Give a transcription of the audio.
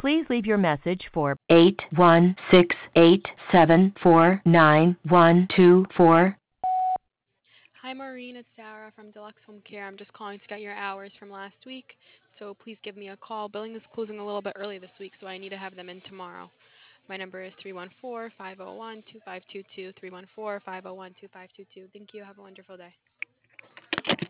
Please leave your message for 81687499124. Hi, Maureen. It's Sarah from Deluxe Home Care. I'm just calling to get your hours from last week, so please give me a call. Billing is closing a little bit early this week, so I need to have them in tomorrow. My number is 314-501-2522, 314-501-2522. Thank you. Have a wonderful day.